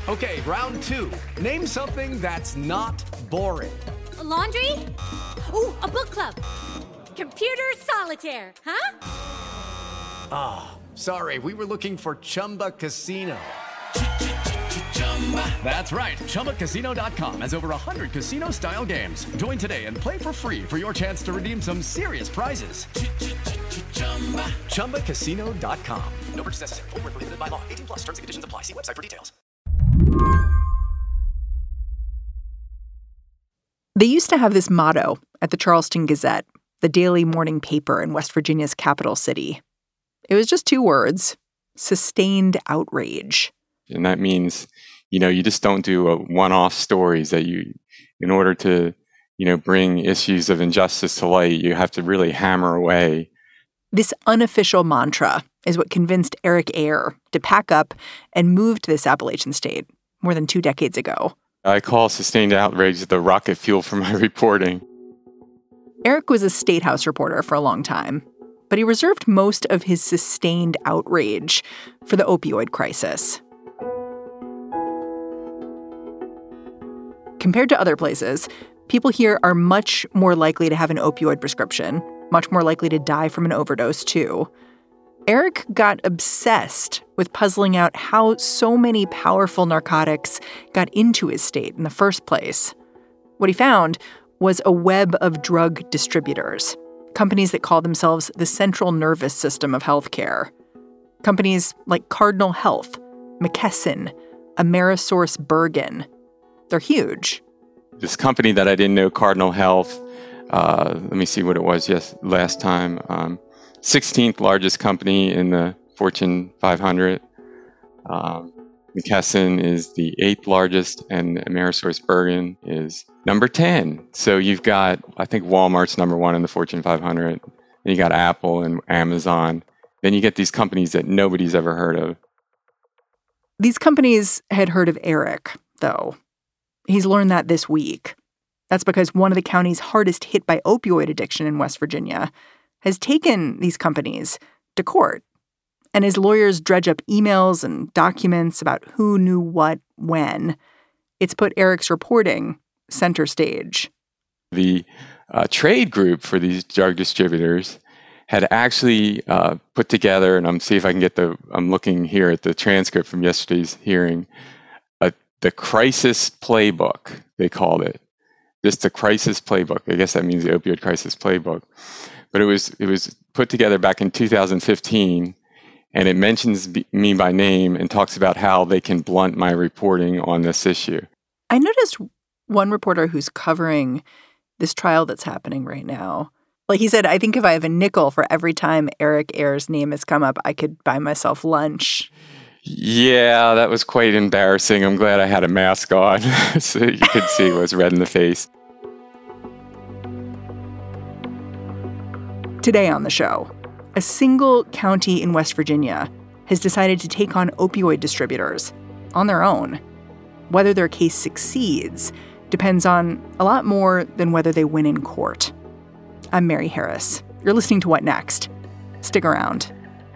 Okay, round two. Name something that's not boring. A laundry? Ooh, a book club. Computer solitaire, huh? Ah, sorry, we were looking for Chumba Casino. That's right, ChumbaCasino.com has over 100 casino-style games. Join today and play for free for your chance to redeem some serious prizes. ChumbaCasino.com. No purchase necessary. Void where prohibited by law. 18 plus. Terms and conditions apply. See website for details. They used to have this motto at the Charleston Gazette, the daily morning paper in West Virginia's capital city. It was just two words: sustained outrage. And that means, you just don't do one-off stories that in order to, bring issues of injustice to light, you have to really hammer away. This unofficial mantra is what convinced Eric Ayer to pack up and move to this Appalachian state more than 2 decades ago. I call sustained outrage the rocket fuel for my reporting. Eric was a State House reporter for a long time, but he reserved most of his sustained outrage for the opioid crisis. Compared to other places, people here are much more likely to have an opioid prescription, much more likely to die from an overdose, too. Eric got obsessed with puzzling out how so many powerful narcotics got into his state in the first place. What he found was a web of drug distributors, companies that call themselves the central nervous system of healthcare. Companies like Cardinal Health, McKesson, AmerisourceBergen. They're huge. This company that I didn't know, Cardinal Health, let me see what it was last time. 16th largest company in the Fortune 500. McKesson is the 8th largest, and AmerisourceBergen is number 10. So you've got, I think Walmart's number 1 in the Fortune 500. And you got Apple and Amazon. Then you get these companies that nobody's ever heard of. These companies had heard of Eric, though. He's learned that this week. That's because one of the counties hardest hit by opioid addiction in West Virginia has taken these companies to court. And his lawyers dredge up emails and documents about who knew what when. It's put Eric's reporting center stage. The trade group for these drug distributors had actually put together, and I'm looking here at the transcript from yesterday's hearing, the crisis playbook, they called it. Just the crisis playbook. I guess that means the opioid crisis playbook. But it was put together back in 2015, and it mentions me by name and talks about how they can blunt my reporting on this issue. I noticed one reporter who's covering this trial that's happening right now. Like he said, I think if I have a nickel for every time Eric Ayer's name has come up, I could buy myself lunch. Yeah, that was quite embarrassing. I'm glad I had a mask on so you could see what was red in the face. Today on the show, a single county in West Virginia has decided to take on opioid distributors on their own. Whether their case succeeds depends on a lot more than whether they win in court. I'm Mary Harris. You're listening to What Next? Stick around.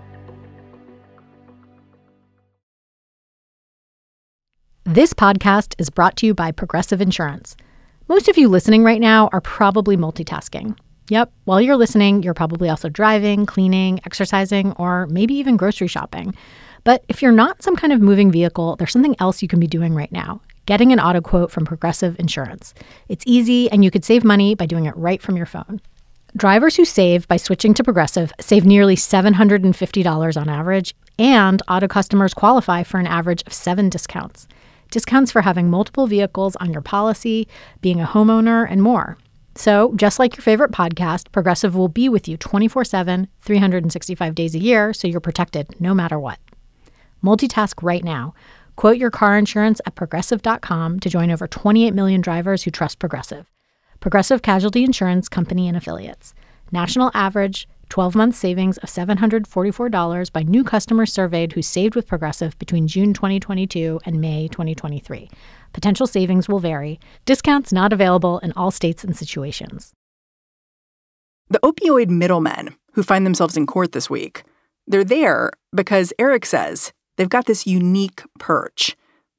This podcast is brought to you by Progressive Insurance. Most of you listening right now are probably multitasking. Yep, while you're listening, you're probably also driving, cleaning, exercising, or maybe even grocery shopping. But if you're not some kind of moving vehicle, there's something else you can be doing right now. Getting an auto quote from Progressive Insurance. It's easy, and you could save money by doing it right from your phone. Drivers who save by switching to Progressive save nearly $750 on average, and auto customers qualify for an average of 7 discounts. Discounts for having multiple vehicles on your policy, being a homeowner, and more. So, just like your favorite podcast, Progressive will be with you 24/7, 365 days a year, so you're protected no matter what. Multitask right now. Quote your car insurance at Progressive.com to join over 28 million drivers who trust Progressive. Progressive Casualty Insurance Company and Affiliates. National average 12-month savings of $744 by new customers surveyed who saved with Progressive between June 2022 and May 2023. Potential savings will vary. Discounts not available in all states and situations. The opioid middlemen who find themselves in court this week, they're there because Eric says they've got this unique perch.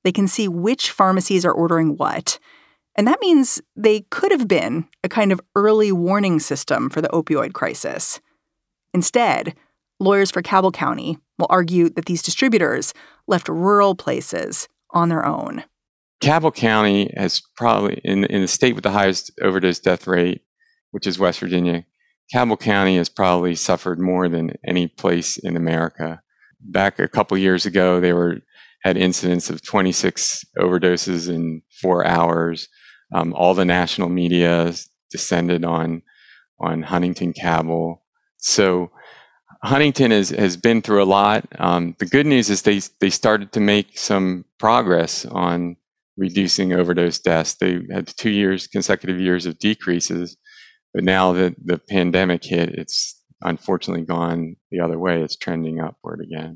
They can see which pharmacies are ordering what. And that means they could have been a kind of early warning system for the opioid crisis. Instead, lawyers for Cabell County will argue that these distributors left rural places on their own. Cabell County has probably, in the state with the highest overdose death rate, which is West Virginia, Cabell County has probably suffered more than any place in America. Back a couple years ago, they had incidents of 26 overdoses in 4 hours. All the national media descended on Huntington Cabell. So Huntington has been through a lot. The good news is they started to make some progress on reducing overdose deaths. They had 2 consecutive years of decreases, but now that the pandemic hit, it's unfortunately gone the other way. It's trending upward again.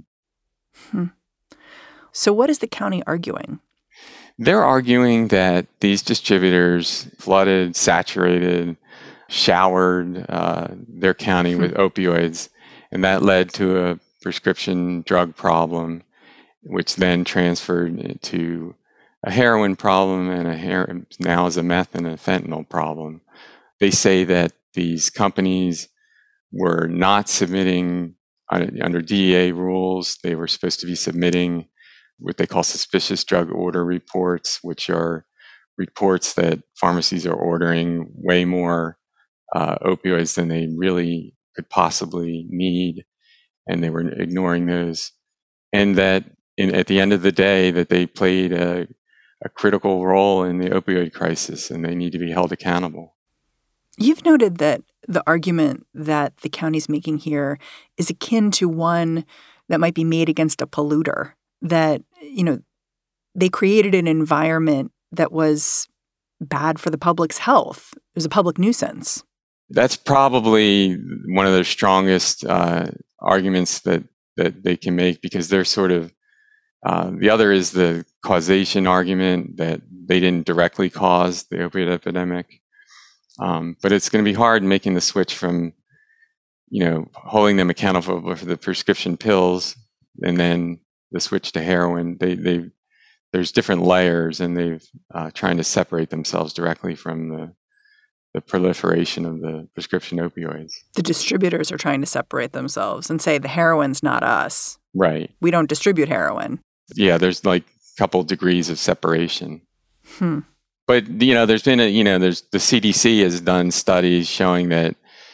So what is the county arguing? They're arguing that these distributors flooded, saturated, showered their county with opioids, and that led to a prescription drug problem, which then transferred to a heroin problem and now is a meth and a fentanyl problem. They say that these companies were not submitting under DEA rules. They were supposed to be submitting what they call suspicious drug order reports, which are reports that pharmacies are ordering way more opioids than they really could possibly need, and they were ignoring those. And that at the end of the day, that they played a critical role in the opioid crisis, and they need to be held accountable. You've noted that the argument that the county's making here is akin to one that might be made against a polluter, that, they created an environment that was bad for the public's health. It was a public nuisance. That's probably one of their strongest arguments that they can make, because they're sort of, the other is the causation argument that they didn't directly cause the opioid epidemic. But it's going to be hard making the switch from, holding them accountable for the prescription pills and then the switch to heroin. There's different layers, and they've trying to separate themselves directly from the proliferation of the prescription opioids. The distributors are trying to separate themselves and say the heroin's not us. Right. We don't distribute heroin. Yeah, there's like a couple degrees of separation. But, there's been the CDC has done studies showing that,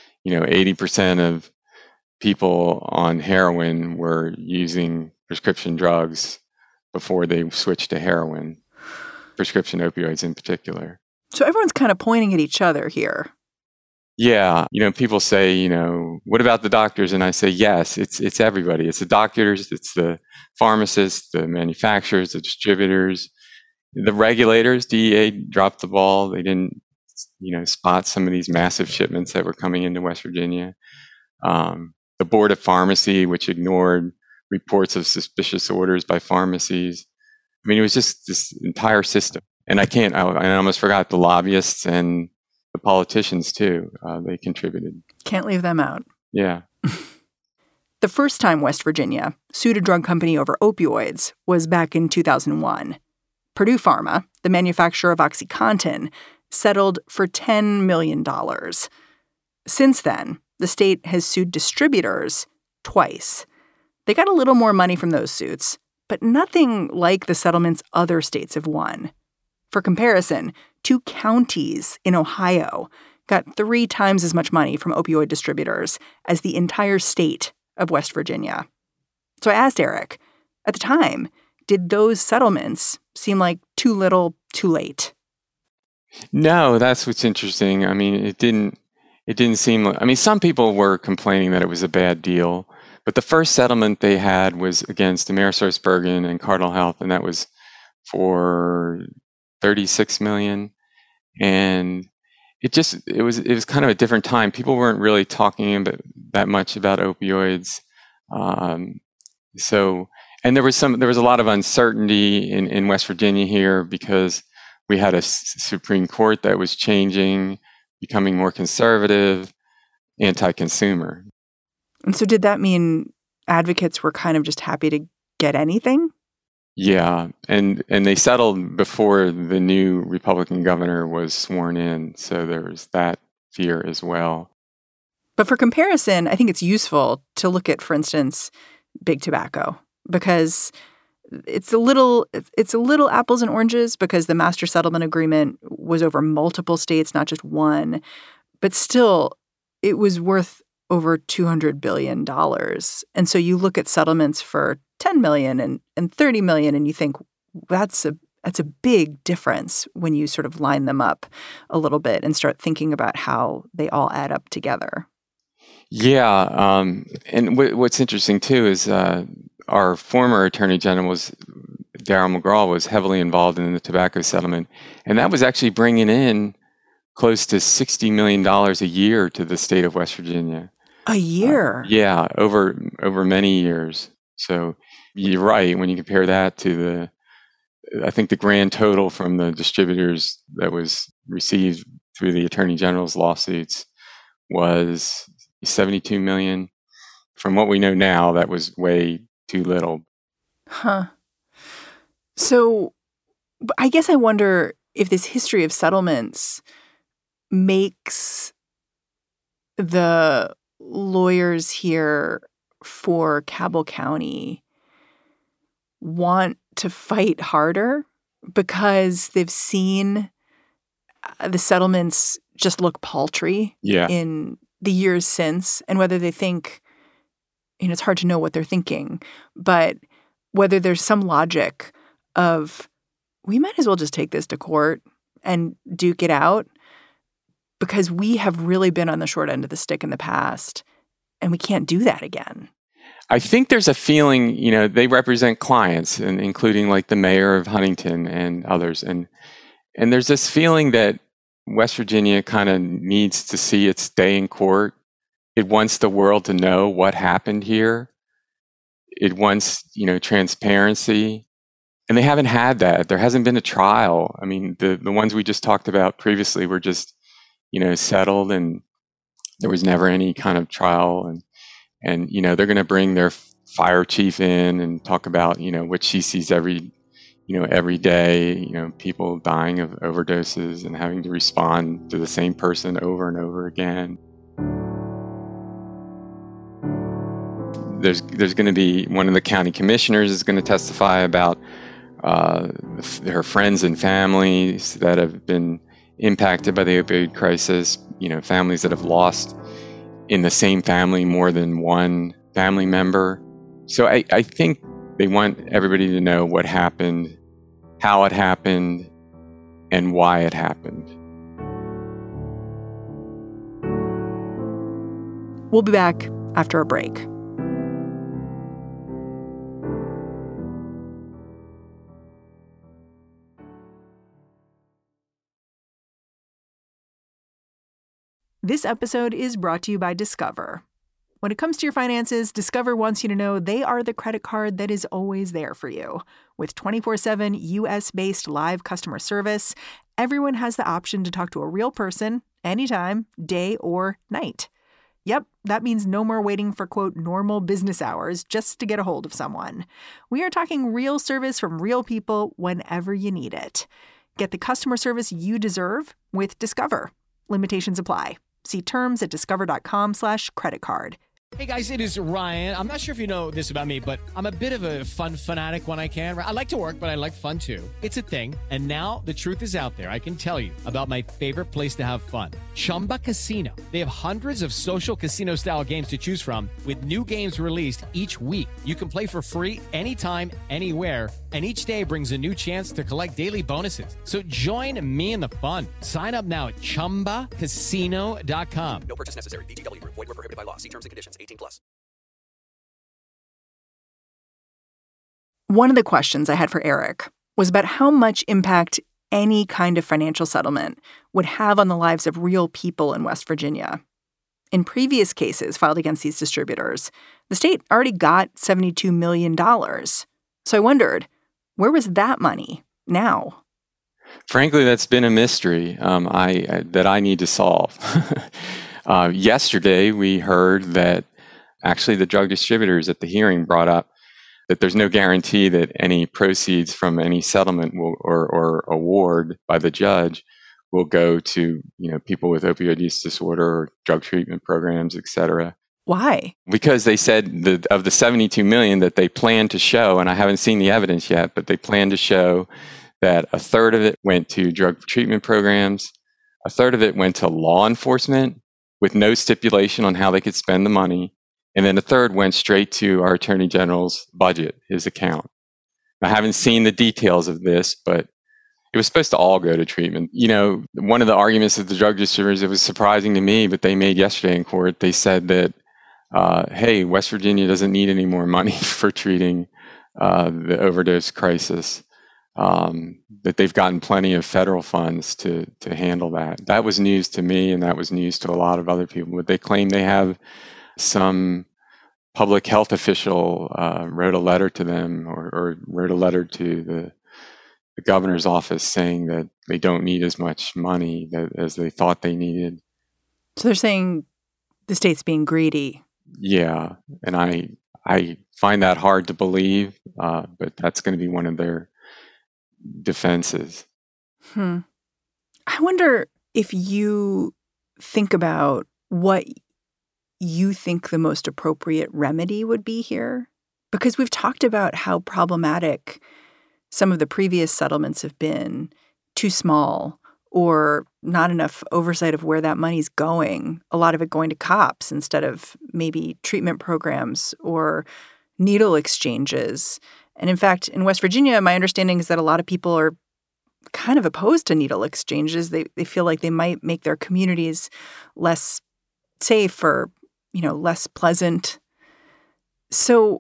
80% of people on heroin were using prescription drugs before they switched to heroin, prescription opioids in particular. So everyone's kind of pointing at each other here. Yeah. People say, what about the doctors? And I say, yes, it's everybody. It's the doctors, it's the pharmacists, the manufacturers, the distributors, the regulators. DEA dropped the ball. They didn't, spot some of these massive shipments that were coming into West Virginia. The Board of Pharmacy, which ignored reports of suspicious orders by pharmacies. I mean, it was just this entire system. And I almost forgot the lobbyists and the politicians too. They contributed. Can't leave them out. Yeah. The first time West Virginia sued a drug company over opioids was back in 2001. Purdue Pharma, the manufacturer of OxyContin, settled for $10 million. Since then, the state has sued distributors twice. They got a little more money from those suits, but nothing like the settlements other states have won. For comparison, 2 counties in Ohio got 3 times as much money from opioid distributors as the entire state of West Virginia. So I asked Eric, at the time, did those settlements seem like too little, too late? No, that's what's interesting. I mean, it didn't seem like, some people were complaining that it was a bad deal, but the first settlement they had was against AmerisourceBergen and Cardinal Health, and that was for $36 million. And it was kind of a different time. People weren't really talking that much about opioids. And there was a lot of uncertainty in West Virginia here, because we had a Supreme Court that was changing, becoming more conservative, anti-consumer. And so did that mean advocates were kind of just happy to get anything? Yeah, and they settled before the new Republican governor was sworn in, so there was that fear as well. But for comparison, I think it's useful to look at, for instance, big tobacco, because it's a little apples and oranges, because the master settlement agreement was over multiple states, not just one. But still, it was worth over $200 billion. And so you look at settlements for $10 million and $30 million, and you think that's a big difference when you sort of line them up a little bit and start thinking about how they all add up together. Yeah, and what's interesting too is our former Attorney General Darryl McGraw was heavily involved in the tobacco settlement, and that was actually bringing in close to $60 million a year to the state of West Virginia. A year? Yeah, over many years. So you're right when you compare that to I think the grand total from the distributors that was received through the Attorney General's lawsuits was $72 million. From what we know now, that was way too little. Huh. So I guess I wonder if this history of settlements makes the lawyers here for Cabell County want to fight harder because they've seen the settlements just look paltry in the years since, and whether they think, it's hard to know what they're thinking, but whether there's some logic of, we might as well just take this to court and duke it out, because we have really been on the short end of the stick in the past, and we can't do that again. I think there's a feeling, they represent clients, and including like the mayor of Huntington and others. And there's this feeling that West Virginia kind of needs to see its day in court. It wants the world to know what happened here. It wants, transparency. And they haven't had that. There hasn't been a trial. I mean, the ones we just talked about previously were just, settled, and there was never any kind of trial. And they're going to bring their fire chief in and talk about, what she sees every day, people dying of overdoses and having to respond to the same person over and over again. There's going to be one of the county commissioners is going to testify about her friends and families that have been impacted by the opioid crisis, families that have lost in the same family more than one family member. So I think they want everybody to know what happened, how it happened, and why it happened. We'll be back after a break. This episode is brought to you by Discover. When it comes to your finances, Discover wants you to know they are the credit card that is always there for you. With 24/7 U.S.-based live customer service, everyone has the option to talk to a real person anytime, day or night. Yep, that means no more waiting for, quote, normal business hours just to get a hold of someone. We are talking real service from real people whenever you need it. Get the customer service you deserve with Discover. Limitations apply. See terms at discover.com/creditcard. Hey guys, it is Ryan. I'm not sure if you know this about me, but I'm a bit of a fun fanatic when I can. I like to work, but I like fun too. It's a thing. And now the truth is out there. I can tell you about my favorite place to have fun. Chumba Casino. They have hundreds of social casino style games to choose from with new games released each week. You can play for free anytime, anywhere. And each day brings a new chance to collect daily bonuses. So join me in the fun. Sign up now at ChumbaCasino.com. No purchase necessary. VGW Group. Void where prohibited by law. See terms and conditions. 18+. One of the questions I had for Eric was about how much impact any kind of financial settlement would have on the lives of real people in West Virginia. In previous cases filed against these distributors, the state already got $72 million. So I wondered, where was that money now? Frankly, that's been a mystery that I need to solve. Yesterday, we heard that actually the drug distributors at the hearing brought up that there's no guarantee that any proceeds from any settlement will, or award by the judge will go to, people with opioid use disorder or drug treatment programs, et cetera. Why? Because they said that of the $72 million that they plan to show, and I haven't seen the evidence yet, but they plan to show that a third of it went to drug treatment programs, a third of it went to law enforcement with no stipulation on how they could spend the money, and then a third went straight to our Attorney General's budget, his account. I haven't seen the details of this, but it was supposed to all go to treatment. One of the arguments of the drug distributors, it was surprising to me, but they made yesterday in court, they said that, hey, West Virginia doesn't need any more money for treating the overdose crisis, that they've gotten plenty of federal funds to handle that. That was news to me, and that was news to a lot of other people. But they claim they have some public health official wrote a letter to them or wrote a letter to the governor's office saying that they don't need as much money as they thought they needed. So they're saying the state's being greedy. Yeah, and I find that hard to believe, but that's going to be one of their defenses. I wonder if you think about what you think the most appropriate remedy would be here, because we've talked about how problematic some of the previous settlements have been, too small or not enough oversight of where that money's going, a lot of it going to cops instead of maybe treatment programs or needle exchanges. And in fact, in West Virginia, my understanding is that a lot of people are kind of opposed to needle exchanges. They feel like they might make their communities less safe or, less pleasant. So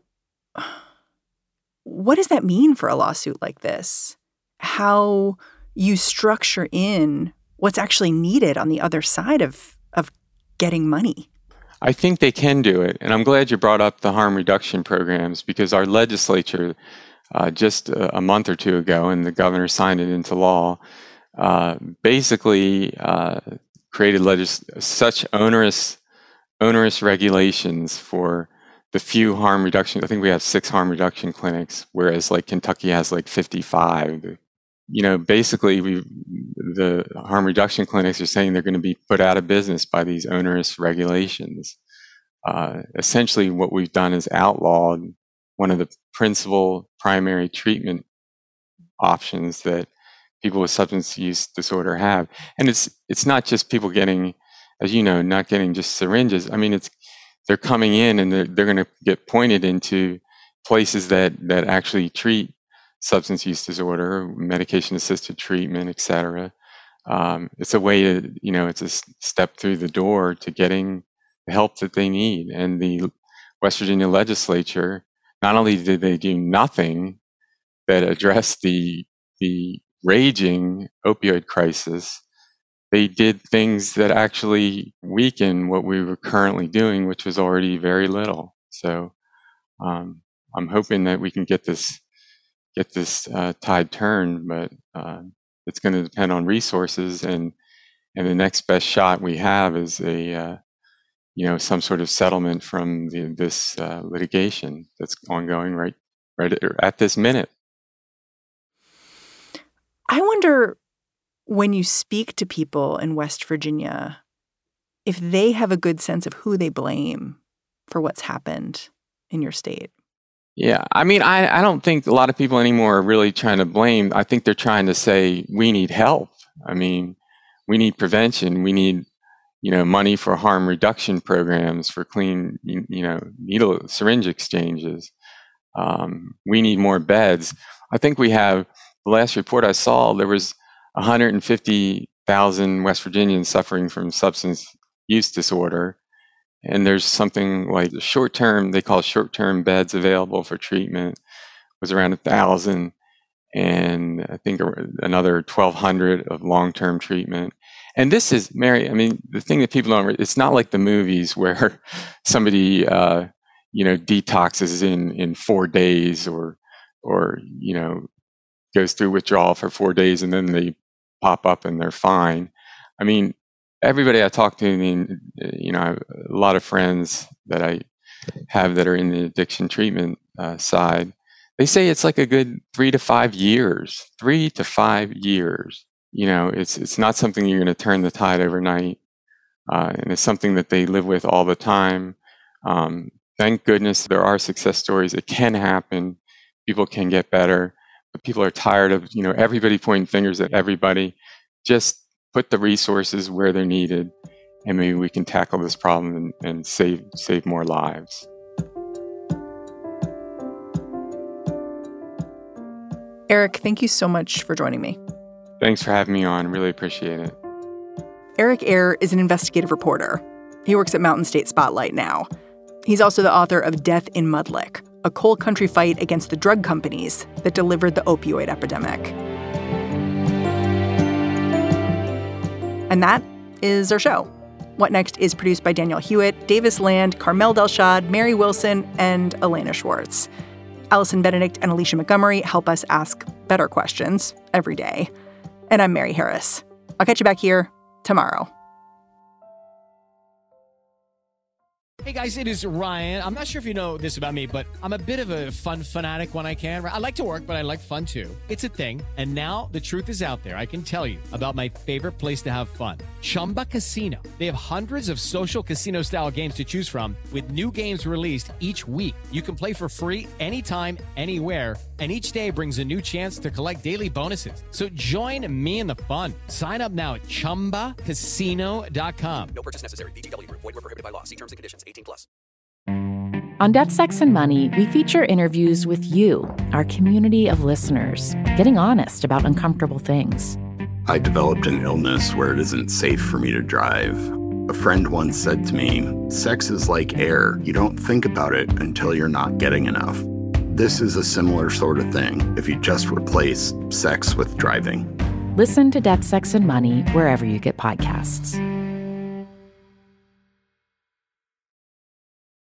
what does that mean for a lawsuit like this? How you structure in what's actually needed on the other side of getting money? I think they can do it. And I'm glad you brought up the harm reduction programs, because our legislature just a month or two ago, and the governor signed it into law, basically created such onerous regulations for the few harm reduction. I think we have 6 harm reduction clinics, whereas like Kentucky has like 55. Basically the harm reduction clinics are saying they're going to be put out of business by these onerous regulations. Essentially what we've done is outlawed one of the principal primary treatment options that people with substance use disorder have. And it's not just people getting, as you know, not getting just syringes. I mean, they're coming in and they're going to get pointed into places that actually treat substance use disorder, medication-assisted treatment, et cetera. It's a way to, it's a step through the door to getting the help that they need. And the West Virginia legislature, not only did they do nothing that addressed the raging opioid crisis, they did things that actually weaken what we were currently doing, which was already very little. So I'm hoping that we can get this tide turned, but it's going to depend on resources, and the next best shot we have is some sort of settlement from this litigation that's ongoing right at this minute. I wonder, when you speak to people in West Virginia, if they have a good sense of who they blame for what's happened in your state. Yeah, I mean, I don't think a lot of people anymore are really trying to blame. I think they're trying to say, we need help. I mean, we need prevention. We need, money for harm reduction programs, for clean, needle syringe exchanges. We need more beds. I think we have, the last report I saw, there was 150,000 West Virginians suffering from substance use disorder. And there's something like they call short-term beds available for treatment was around 1,000. And I think another 1,200 of long-term treatment. And this is, Mary, I mean, the thing that people don't, it's not like the movies where somebody, detoxes in 4 days or goes through withdrawal for 4 days and then they pop up and they're fine. I mean, everybody I talk to, I have a lot of friends that I have that are in the addiction treatment side. they say it's like a good 3 to 5 years. 3 to 5 years. You know, it's not something you're going to turn the tide overnight. And it's something that they live with all the time. Thank goodness there are success stories. It can happen. People can get better. But people are tired of, you know, everybody pointing fingers at everybody. Just put the resources where they're needed, and maybe we can tackle this problem and save more lives. Eric, thank you so much for joining me. Thanks for having me on. Really appreciate it. Eric Ayer is an investigative reporter. He works at Mountain State Spotlight now. He's also the author of Death in Mudlick, a coal country fight against the drug companies that delivered the opioid epidemic. And that is our show. What Next is produced by Daniel Hewitt, Davis Land, Carmel Delshad, Mary Wilson, and Elena Schwartz. Allison Benedict and Alicia Montgomery help us ask better questions every day. And I'm Mary Harris. I'll catch you back here tomorrow. Hey guys, it is Ryan. I'm not sure if you know this about me, but I'm a bit of a fun fanatic when I can. I like to work, but I like fun too. It's a thing. And now the truth is out there. I can tell you about my favorite place to have fun. Chumba Casino. They have hundreds of social casino style games to choose from with new games released each week. You can play for free anytime, anywhere. And each day brings a new chance to collect daily bonuses. So join me in the fun. Sign up now at ChumbaCasino.com. No purchase necessary. VGW Group. Void where prohibited by law. See terms and conditions. 18+. On Death, Sex, and Money, we feature interviews with you, our community of listeners, getting honest about uncomfortable things. I developed an illness where it isn't safe for me to drive. A friend once said to me, sex is like air. You don't think about it until you're not getting enough. This is a similar sort of thing if you just replace sex with driving. Listen to Death, Sex, and Money wherever you get podcasts.